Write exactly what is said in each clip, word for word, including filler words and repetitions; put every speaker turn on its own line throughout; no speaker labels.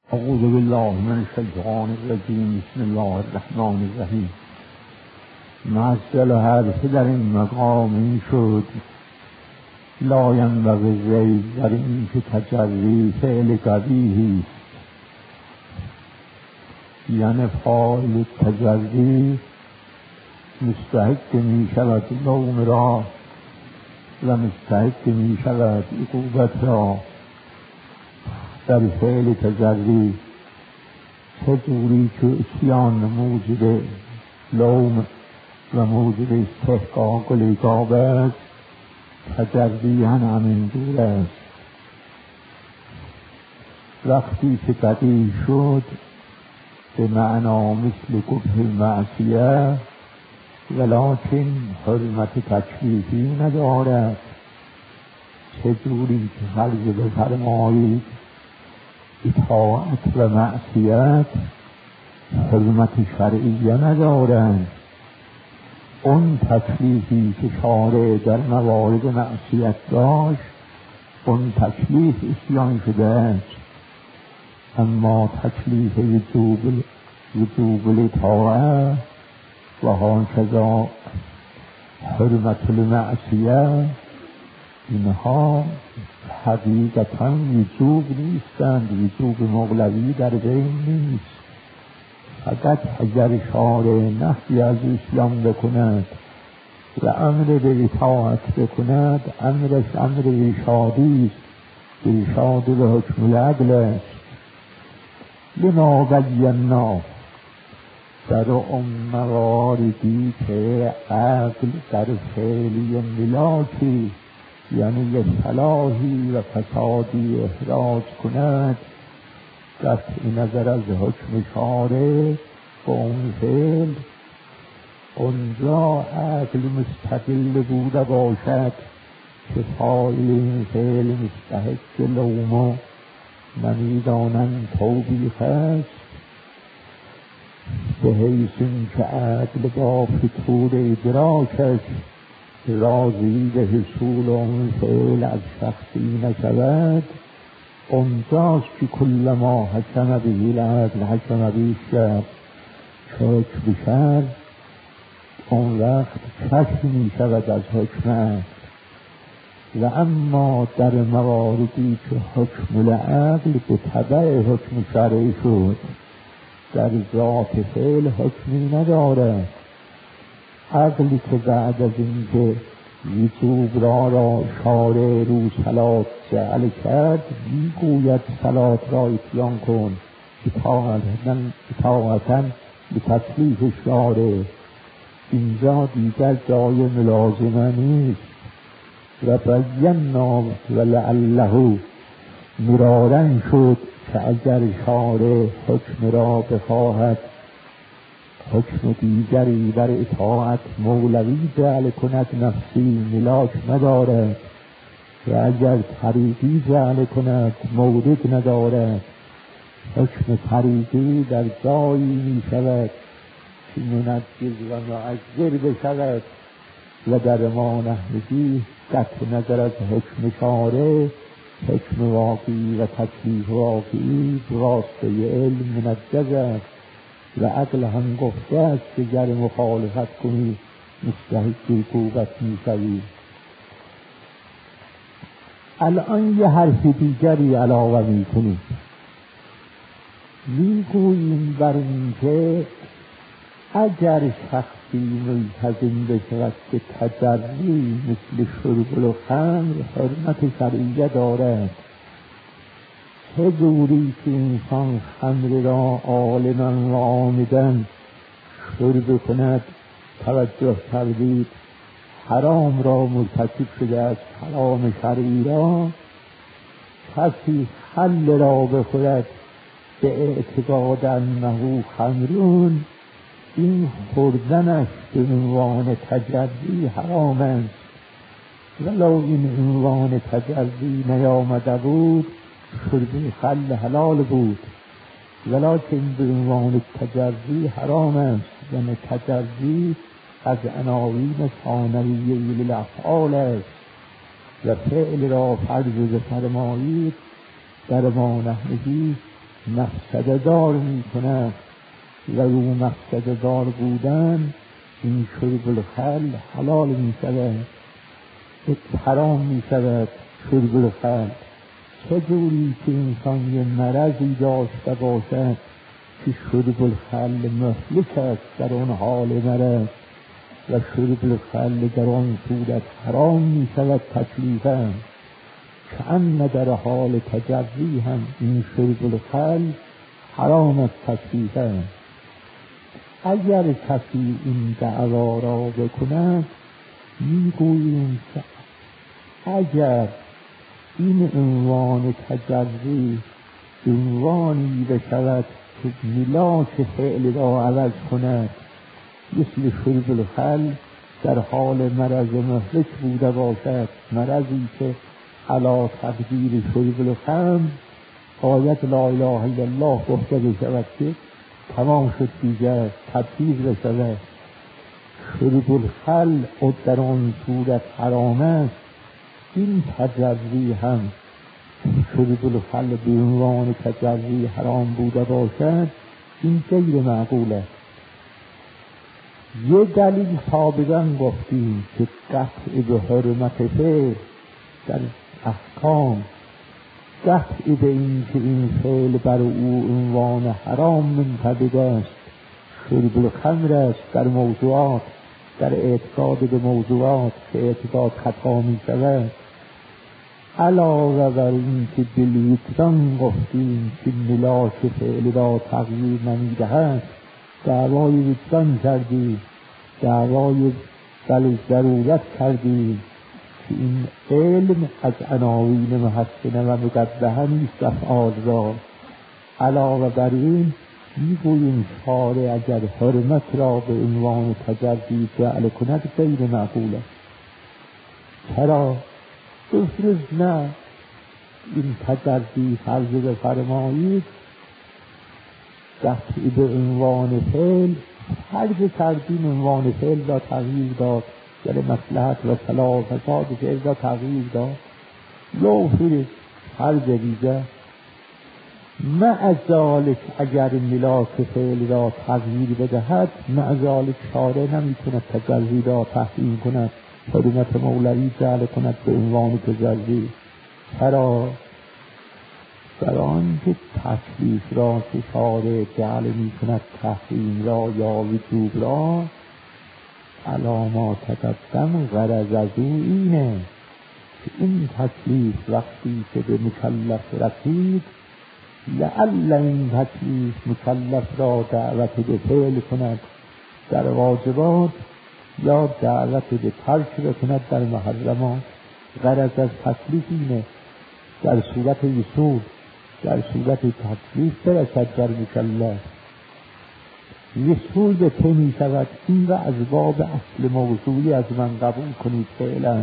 اعوذ بالله من الشیطان الرجیم. بسم الله الرحمن الرحیم. مسئله حرف در این مقام این شد لا ینبغی زید در این که تجری فعل قبیحی است، یعنی فاعل تجری مستحق می شود لوم را و مستحق می شود عقوبت را. در فعل تجری چه جوری که اسیان موجب لوم و موجب استحقاق و لعقاب است، تجری هم همین جور است. وقتی که قبیح شد به معنا مثل قبح المعصیه ولکن حرمت تکلیفی ندارد. چه جوری که فرض بفرمایید اطاعت و معصیت حرمت شرعیه ندارند. اون تکلیفی که شارع در موارد معصیت داشت اون تکلیف اسیان شده است، اما تکلیف وجوب وجوب الاطاعه و هکذا حرمت المعصیه اینها حقیقتا وجوب نیستند، وجوب مغلظی در بین نیست. فقط اگر شارع نهی از اسیان بکند و امر به اطاعت بکند امرش امر ارشادی است، ارشاد به حکم العدل است. لما بینا در اون مواردی که عقل در فعلی ملاکی یعنی یه صلاحی و فسادی احراز کند قطع نظر از حکم شارع به اون فعل، اونجا عقل مستقل بوده باشد که فاعل این فعل مستحق لوم و نمیدانند توبیخ است، به حیث این که عقل با فتور ادراکش راضی به حصول اون فعل از شخصی نشود. اونجاست که کل ما حکم به العدل حکم به شر شک بشر، اون وقت شک می شود از حکم. و اما در مواردی که حکم العدل به تبع حکم شرعی شد در ذات فعل حکمی نداره. عقلی که بعد از اینکه وجوب را را شارع رو صلات جعل کرد میگوید صلات را اتیان کن اطاعتاً به تکلیف شارع، اینجا دیگر جای ملازمه نیست. و بینا ولعله مرارا شد که اگر شارع حکم را بخواهد حکم دیگری بر اطاعت مولوی جعل کند نفسی ملاک ندارد و اگر طریقی جعل کند مورد ندارد. حکم طریقی در جایی می شود که منجز و معذر بشود و در ما نحنگی قطع نظر از حکم شارع حکم واقعی و تکلیف واقعی راسته علم منجز است و عقل هم گفته است که گر مخالفت کنی مستحق عقوبت می شوی. الان یه حرف دیگری علاوه می کنیم، می گوییم بر این که اگر شخصی ملتزم بشود که تجری مثل شرب الخمر حرمت شرعیه دارد، چه جوری که انسان خمر را عالما و عامدا شرب کند توجه کردید حرام را مرتکب شده است، حرام شرعی را. کسی خل را بخورد به اعتقاد انه خمرون، این خوردنش به عنوان تجری حرام است، ولو این عنوان تجری نیامده بود شرب خل حلال بود، ولکن به عنوان تجری حرام است. یعنی تجری از عناوین ثانویه للافعال است و فعل را فرض بفرمایید در ما نحنگی مفسده دار می کند و رو مفسده دار بودن این شرب الخل حلال می شود، حرام می شود شرب الخل. چه جوری که انسان یه مرضی داشته باشد که شرب الخل مهلک است در آن حال مرض و شرب الخل در آن صورت حرام می شود تکلیفاً، کأن در حال تجربی هم این شرب الخل حرام است تکلیفاً. اگر کسی این دعوا را بکند میگوییم که اگر این عنوان تجربی عنوانی بشود که ملاک فعل را عوض کند، مثل شرب الخل در حال مرض مهلک بوده باشد، مرضی که علا تقدیر شرب الخمر آیت لا اله الا الله گفته بشود که تمام شد دیگر تبدیل بشود. شرب الخل و در آن صورت حرام است، این تجربی هم شرب الخل به عنوان تجربی حرام بوده باشد، این غیر معقول است. یه دلیل سابقا گفتیم که قطع به حرمت فعل در احکام، قطع به این که این فعل بر او عنوان حرام منطبق است، شرب الخمر است در موضوعات، در اعتقاد به موضوعات که اعتقاد خطا می شود. علاوه بر این که بالویتران گفتیم که ملاک فعل را تغییر نمی دهد، دعوای ویتران کردیم، دعوای بل ضرورت کردیم که این علم از عناوین محسنه و مقبحه نیست افعال را. علاوه بر این میگوییم شارع اگر حرمت را به عنوان تجربی جعل کند غیر معقول است. چرا؟ بفرض نه این تجربی فرض بفرمایید قطعی به عنوان فعل، فرض کردیم عنوان فعل را تغییر داد، یعنی مصلحت و صلاح و فساد فعل را تغییر داد، لو فرض فرض دیگر مع ذالک اگر ملاک فعل را تغییر بدهد، مع ذالک شارع نمیتوند تجربی را تحریم کند، حرمت مولوی جعل کند به عنوان تجربی. چرا؟ برای آنکه تکلیف را که شارع جعل می کند تحریم را یا وجوب را، علامات تقدم غرض از او اینه که این تکلیف وقتی که به مکلف رسید، لعل این تکلیف مکلف را دعوت به فعل کند در واجبات یا دعوت به ترک بکند در محرمات. غرض از تکلیف اینه در صورت وصول، در صورت تکلیف برسد در مکلف. وصول به که می شود؟ این و از باب اصل موضوعی از من قبول کنید فعلا،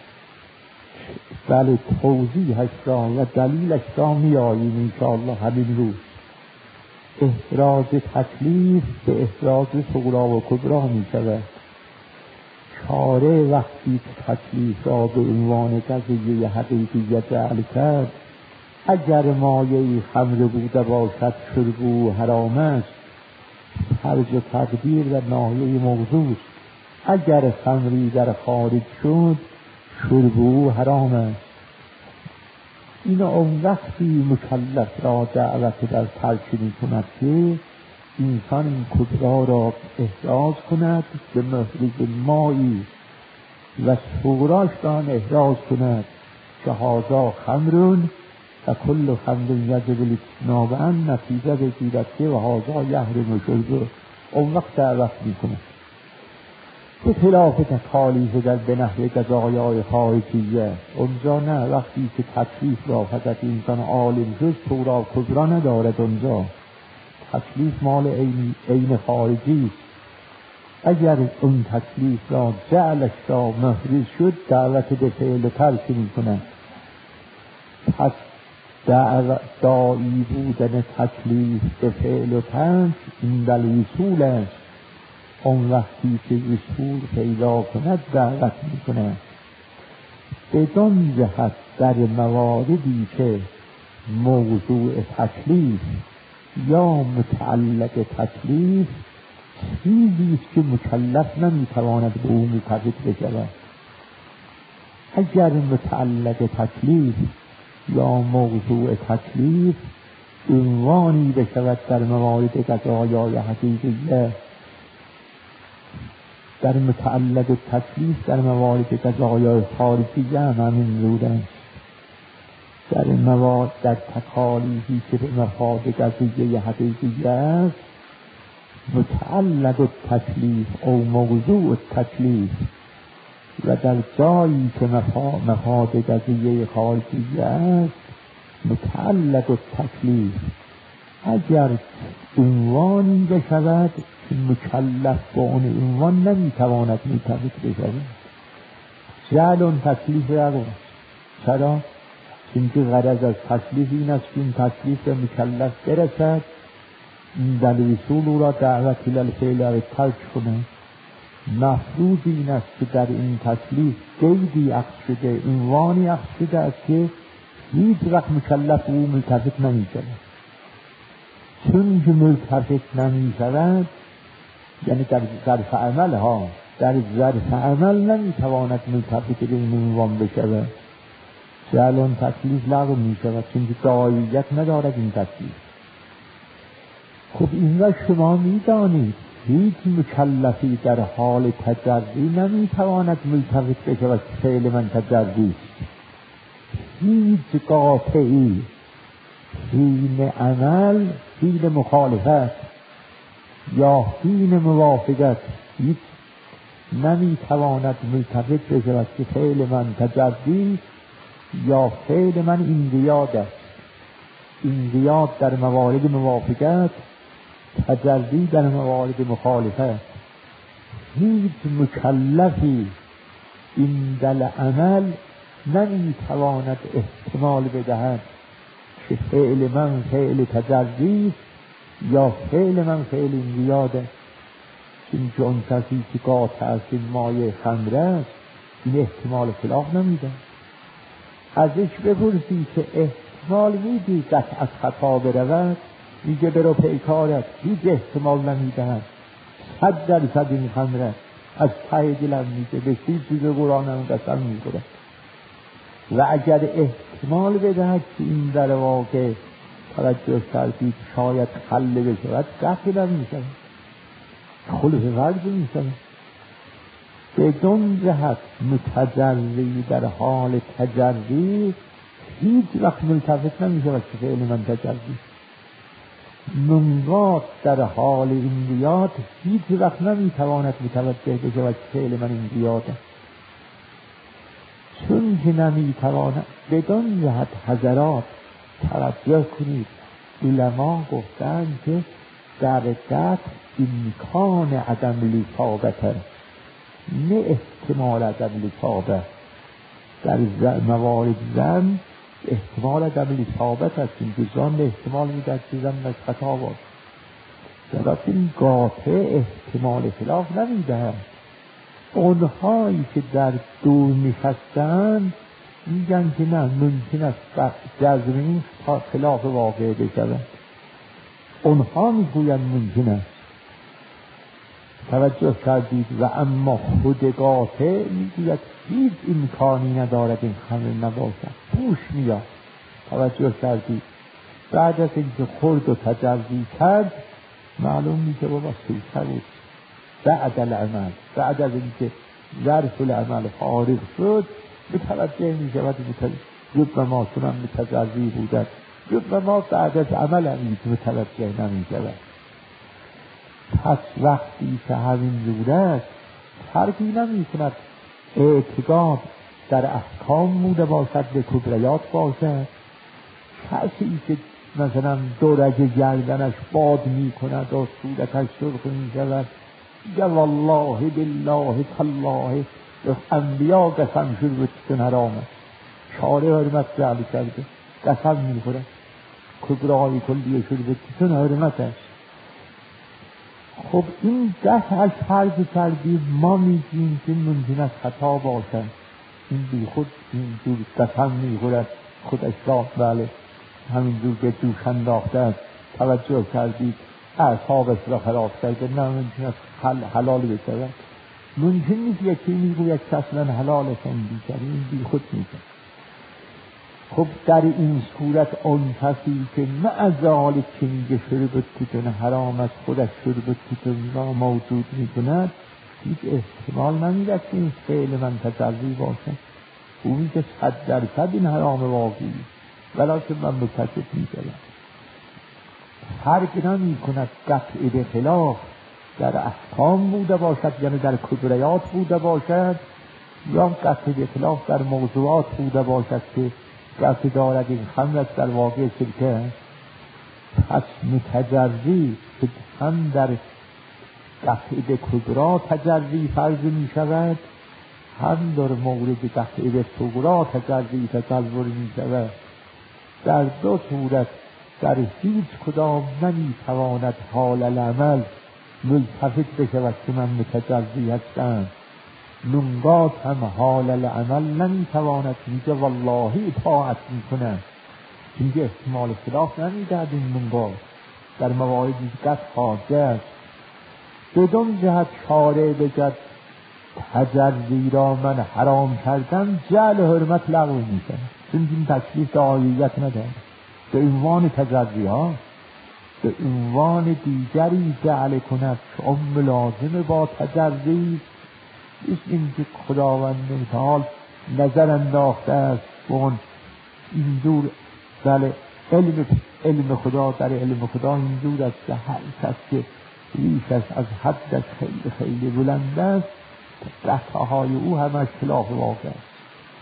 بله توضیحش را و دلیلش را می آییم انشاءالله همین روز. احراز تکلیف به احراز صغرا و کبرا می شود. شارع وقتی تکلیف را به عنوان قضیه حقیقیت جعل کرد، اگر مایه خمر بوده باشد شرب او حرام است، فرض تقدیر و ناحیه موضوع. اگر خمری در خارج شد شرب او حرام است. این اون وقتی مکلف را دعوت در ترک می کند که انسان این کبرا را احراز کند به محرز مایی و صغراش را احراز کند که هذا خمرون و کل خمر یجب الاجتناب عنه نتیجه بگیرد که و هذا یحرم شربه. اون وقت دعوت می کند به خلاف تکالیف در به نحو قضایای خارجیه. اونجا نه، وقتی که تکلیف را فقط انسان عالم شد صغرا کبرا ندارد، اونجا تکلیف مال عین خارجی. اگر اون تکلیف را جعلش را محرز شد دعوت به فعل ترک می کند. پس داعی بودن تکلیف به فعل و ترک این در وصول است. اون وقتی که وصول پیدا کند دعوت می کند. بدان جهت در مواردی که موضوع تکلیف یا متعلق تکلیف چیزی است که مکلف نمیتواند به او مرتبط بشود. اگر متعلق تکلیف یا موضوع تکلیف عنوانی بشود در موارد قضایای حقیقیه، در متعلق تکلیف در موارد قضایای خارجیه هم همین روده، در موارد در تکالیفی که به مفاد قضیه حقیقیه است، متعلق تکلیف او موضوع تکلیف و در جایی که مفاد قضیه خارجیه است متعلق تکلیف اگر عنوانی بشود که مکلف با اون عنوان نمیتواند مرتبط بشود. جعل اون تکلیف رو چرا؟ چون که غرض از تکلیف این است که این تکلیف به مکلف برسد، این در رسول او را دعوت الالفعل را ترک کنه. مفروض این است که در این تکلیف قیدی عقد شده، عنوانی عقد شده است که هیچ وقت مکلف او مرتبط نمی شود. چون که مرتبط نمی شود یعنی در ظرف عمل ها در ظرف عمل نمی تواند مرتبط به این عنوان بشود. جعل تکلیف لغو می شود چون که داعیت ندارد این تکلیف. خب این را شما می دانید هیچ مکلفی در حال تجربی نمی تواند مرتبط بشود که فعل من تجربی است. هیچ قاطعی حین عمل حین مخالفت یا حین موافقت هیچ نمی تواند مرتبط بشود که فعل من تجربی یا فعل من انقیاد است. انقیاد در موارد موافقت، تجربی در موارد مخالفت. هیچ مکلفی این دل عمل نمی تواند احتمال بدهد که فعل من فعل تجربی یا فعل من فعل انقیاد است. چون که اون کسی که قاطع است این مایه خمره است این احتمال خلاف نمیده. ازش بپرسی که احتمال میدی قطع از خطا برود، میگه برو پیکارت، هیچ احتمال نمیدهد، صد درصد این خمره از ته دلم میگه به هیچ چیز قرآنم قسم میخوره. و اگر احتمال بدهد که این در واقع توجه کردید شاید خله بشود قطع نمیشود، خلف ورد میشود. بدون جهت متجری در حال تجری هیچ وقت ملتفت نمیشود که فعل من تجری. منقاد در حال انقیاد هیچ وقت نمیتواند متوجه بشود که فعل من انقیاد است. چون که نمیتواند بدون جهت حضرات توجه کنید علما گفتند که در قطع امکان عدم الاصابت نه احتمال عدم الاصابت. در موارد زن احتمال عدم الاصابت است که زن احتمال میدهد که زن از خطا باشد، لیکن قاطع احتمال خلاف نمیدهد. اونهایی که در دور نشستند میگن که نه ممکن است جزم این خلاف واقع بشود. اونها میگوین ممکن است. توجه کردید؟ و اما خود قاطع میگوید هیچ امکانی ندارد این خمر نباشد، پوش میاد. توجه کردید؟ بعد از اینکه خورد و تجربی کرد معلوم میشه بابا سیخه بود. بعد العمل بعد از اینکه ظرف العمل فارغ شد متوجه میشود جب ما چونم متجربی بودن، جب ما بعد از عمل هم متوجه نمیشود. پس وقتی که همین جوره است فرقی نمی کند اعتقاد در احکام موده باشد به کبریات باشد. کسی که مثلا دورج گردنش باد می کند و صورتش سرخ می شود یا والله بالله تالله انبیا قسم شد به چون حرامه، شارع حرمت جعل کرده قسم می خورد کبرای کلیه شد به چون حرمتش. خب این ده از فرض کردیم ما میگیم که ممکن است خطا باشد. این بی خود اینجور قسم میخورد خودش را بله همینجور به دوش انداخته است توجه کردید اعصابش را خراب کرده، نه ممکن حل حلال بشود. ممکن نیست یکی میگوید که اصلا حلال کن دیگری، این بی خود میگه. خب در این صورت اون کسی که معزال که میگه شربت کتن حرام از خودش شربت کتن را موجود میکند، هیچ احتمال نمیدد که این فعل من تجربی باشد. او میگه صد درصد این حرام واقعی، ولیکن من مکتب میگم فرق نمی کند قطع به خلاف در احکام بوده باشد، یعنی در کبریات بوده باشد، یا قطع به خلاف در موضوعات بوده باشد که قطع دارد این خمرت در واقع شرکه. پس متجری که هم در قطع به کبرا تجری فرض می شود، هم در مورد قطع به صغرا تجری تصور می شود. در دو صورت در هیچ کدام نمی تواند حال العمل ملتفت بشود که من متجری هستم. نونگات هم حال العمل نمی تواند میگه والله اطاعت می کنم، میگه احتمال خلاف نمی دهد. این نونگات در مواعظ دیگر خارجه است. بدون جهت شارع بگد تجری را من حرام کردم، جعل حرمت لغو می کنم، چون این تکلیف دعاییت نداره. به عنوان تجری ها به عنوان دیگری جعل کند که ام ملازم با تجری است. این که خداوند متعال نظر انداخته است اون اینجور در علم علم خدا در علم خدا اینجور است که هر کس که ریشش از حدش خیلی خیلی بلند است قطعهای او همش خلاف واقع است.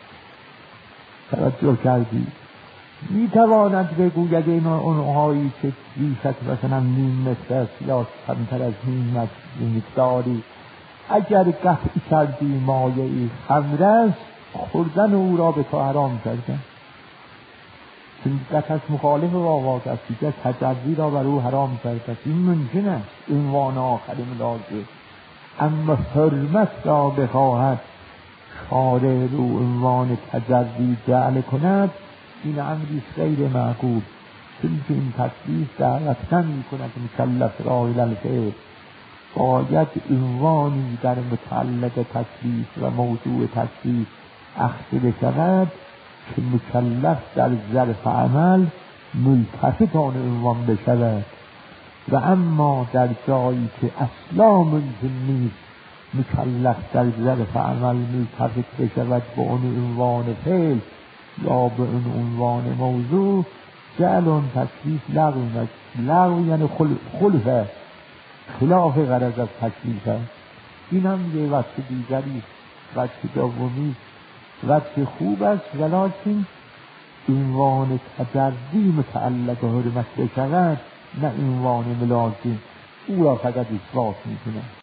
توجه کردی؟ می تواند بگوید این اونهایی که ریشت مثلا نیم متر است یا کمتر از نیم متر مقداری، اگر قطع کردی مایعی خمر است، خوردن او را به تو حرام کردن، چون قطعش مخالف با واقع است، دیگر تجری را بر او حرام کرده. این ممکن است عنوان آخر ملاحظه، اما حرمت را بخواهد شارع رو عنوان تجری جعل کند، این امری غیر معقول، چون که این تکلیف دعوت نمی کند مکلف را الی الفعل. باید عنوانی در متعلق تکلیف و موضوع تکلیف اخذ بشود که مکلف در ظرف عمل ملتفت آن عنوان بشود، و اما در جایی که اصلا ممکن نیست مکلف در ظرف عمل ملتفت بشود به اون عنوان فعل یا به اون عنوان موضوع، جعل اون تکلیف لغو است. لغو یعنی خلفه، خلاف غرض از تکلیف است. این هم یه وقت دیگری، وقت دومی، وقت خوب است، ولیکن عنوان تجری متعلق حرمت بشود، نه عنوان ملازم، او را فقط اثبات میکنه.